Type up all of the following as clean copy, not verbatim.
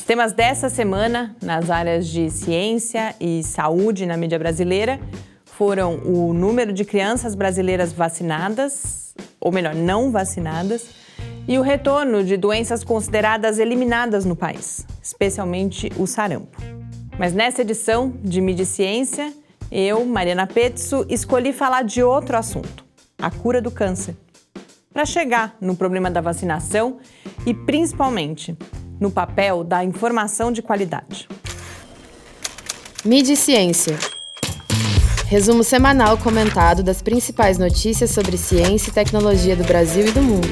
temas dessa semana, nas áreas de ciência e saúde na mídia brasileira, foram o número de crianças brasileiras vacinadas, ou melhor, não vacinadas, e o retorno de doenças consideradas eliminadas no país, especialmente o sarampo. Mas nessa edição de Mídia e Ciência, eu, Mariana Pezzo, escolhi falar de outro assunto, a cura do câncer, para chegar no problema da vacinação e, principalmente, no papel da informação de qualidade. Mídia e Ciência. Resumo semanal comentado das principais notícias sobre ciência e tecnologia do Brasil e do mundo.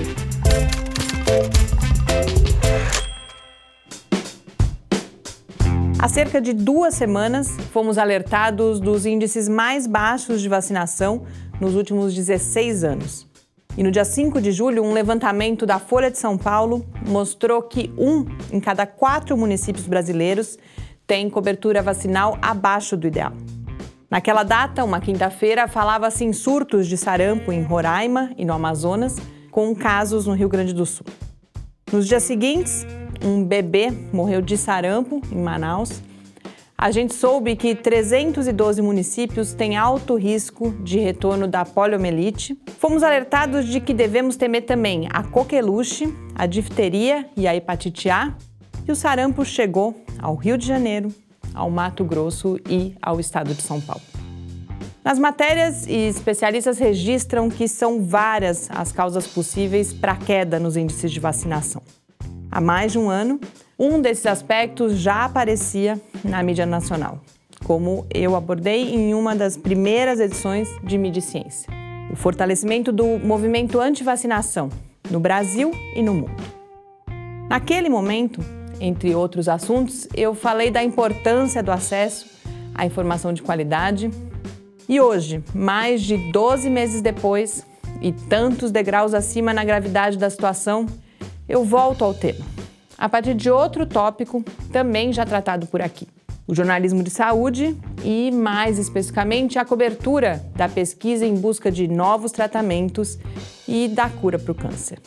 Há cerca de 2 semanas, fomos alertados dos índices mais baixos de vacinação nos últimos 16 anos. E no dia 5 de julho, um levantamento da Folha de São Paulo mostrou que 1 em cada 4 municípios brasileiros tem cobertura vacinal abaixo do ideal. Naquela data, uma quinta-feira, falava-se em surtos de sarampo em Roraima e no Amazonas, com casos no Rio Grande do Sul. Nos dias seguintes, um bebê morreu de sarampo em Manaus. A gente soube que 312 municípios têm alto risco de retorno da poliomielite. Fomos alertados de que devemos temer também a coqueluche, a difteria e a hepatite A. E o sarampo chegou ao Rio de Janeiro, ao Mato Grosso e ao estado de São Paulo. Nas matérias, especialistas registram que são várias as causas possíveis para a queda nos índices de vacinação. Há mais de um ano, um desses aspectos já aparecia na mídia nacional, como eu abordei em uma das primeiras edições de Mídia e Ciência: o fortalecimento do movimento anti-vacinação no Brasil e no mundo. Naquele momento, entre outros assuntos, eu falei da importância do acesso à informação de qualidade. E hoje, mais de 12 meses depois e tantos degraus acima na gravidade da situação, eu volto ao tema, a partir de outro tópico também já tratado por aqui: o jornalismo de saúde e, mais especificamente, a cobertura da pesquisa em busca de novos tratamentos e da cura para o câncer.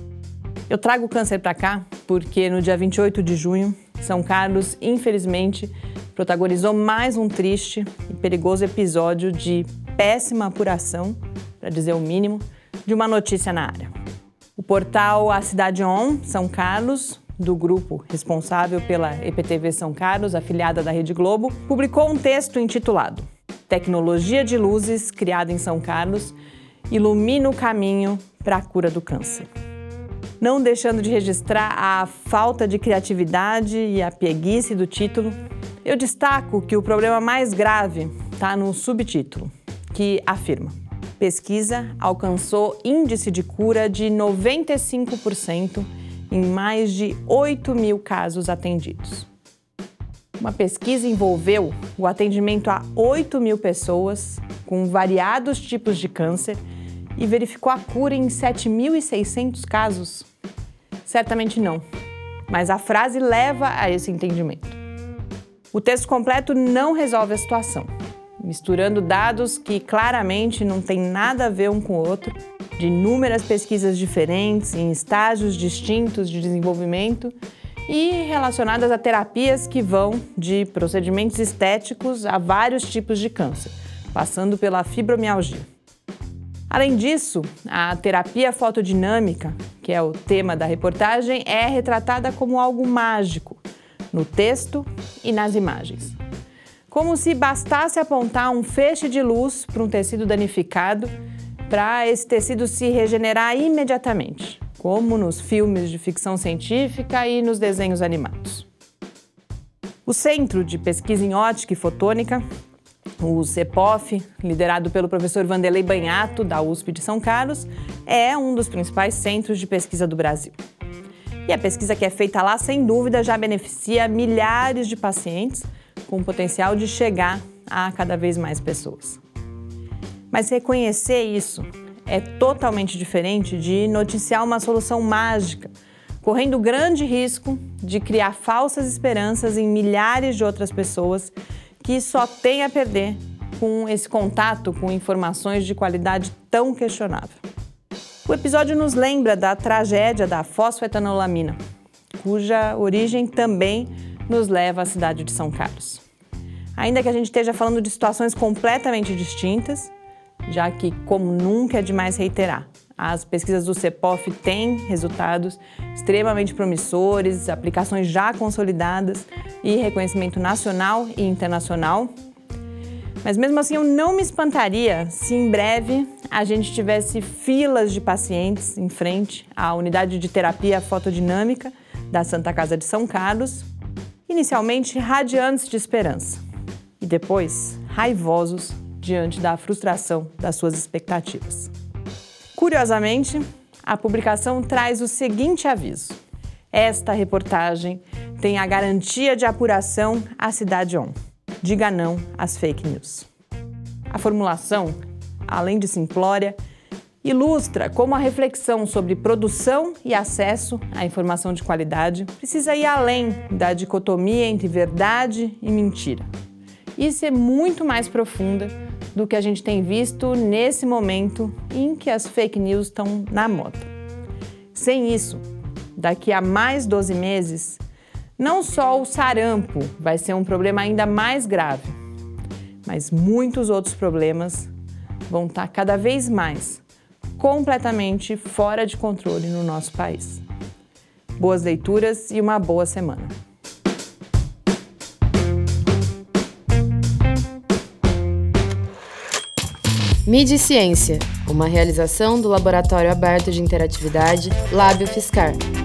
Eu trago o câncer para cá porque no dia 28 de junho, São Carlos, infelizmente, protagonizou mais um triste e perigoso episódio de péssima apuração, para dizer o mínimo, de uma notícia na área. O portal A Cidade On, São Carlos, do grupo responsável pela EPTV São Carlos, afiliada da Rede Globo, publicou um texto intitulado "Tecnologia de luzes criada em São Carlos ilumina o caminho para a cura do câncer". Não deixando de registrar a falta de criatividade e a pieguice do título, eu destaco que o problema mais grave está no subtítulo, que afirma: pesquisa alcançou índice de cura de 95% em mais de 8 mil casos atendidos. Uma pesquisa envolveu o atendimento a 8 mil pessoas com variados tipos de câncer e verificou a cura em 7.600 casos? Certamente não, mas a frase leva a esse entendimento. O texto completo não resolve a situação, misturando dados que claramente não têm nada a ver um com o outro, de inúmeras pesquisas diferentes, em estágios distintos de desenvolvimento e relacionadas a terapias que vão de procedimentos estéticos a vários tipos de câncer, passando pela fibromialgia. Além disso, a terapia fotodinâmica, que é o tema da reportagem, é retratada como algo mágico no texto e nas imagens. Como se bastasse apontar um feixe de luz para um tecido danificado para esse tecido se regenerar imediatamente, como nos filmes de ficção científica e nos desenhos animados. O Centro de Pesquisa em Ótica e Fotônica, o CEPOF, liderado pelo professor Vanderlei Banhato, da USP de São Carlos, é um dos principais centros de pesquisa do Brasil. E a pesquisa que é feita lá, sem dúvida, já beneficia milhares de pacientes, com o potencial de chegar a cada vez mais pessoas. Mas reconhecer isso é totalmente diferente de noticiar uma solução mágica, correndo grande risco de criar falsas esperanças em milhares de outras pessoas que só têm a perder com esse contato com informações de qualidade tão questionável. O episódio nos lembra da tragédia da fosfetanolamina, cuja origem também nos leva à cidade de São Carlos. Ainda que a gente esteja falando de situações completamente distintas, já que, como nunca é demais reiterar, as pesquisas do CEPOF têm resultados extremamente promissores, aplicações já consolidadas e reconhecimento nacional e internacional. Mas mesmo assim, eu não me espantaria se em breve a gente tivesse filas de pacientes em frente à unidade de terapia fotodinâmica da Santa Casa de São Carlos, inicialmente radiantes de esperança e depois raivosos diante da frustração das suas expectativas. Curiosamente, a publicação traz o seguinte aviso: esta reportagem tem a garantia de apuração à Cidade On. Diga não às fake news. A formulação, além de simplória, ilustra como a reflexão sobre produção e acesso à informação de qualidade precisa ir além da dicotomia entre verdade e mentira e ser muito mais profunda do que a gente tem visto nesse momento em que as fake news estão na moda. Sem isso, daqui a mais 12 meses, não só o sarampo vai ser um problema ainda mais grave, mas muitos outros problemas vão estar cada vez mais completamente fora de controle no nosso país. Boas leituras e uma boa semana. Mídia e Ciência, uma realização do Laboratório Aberto de Interatividade Lábio Fiscar.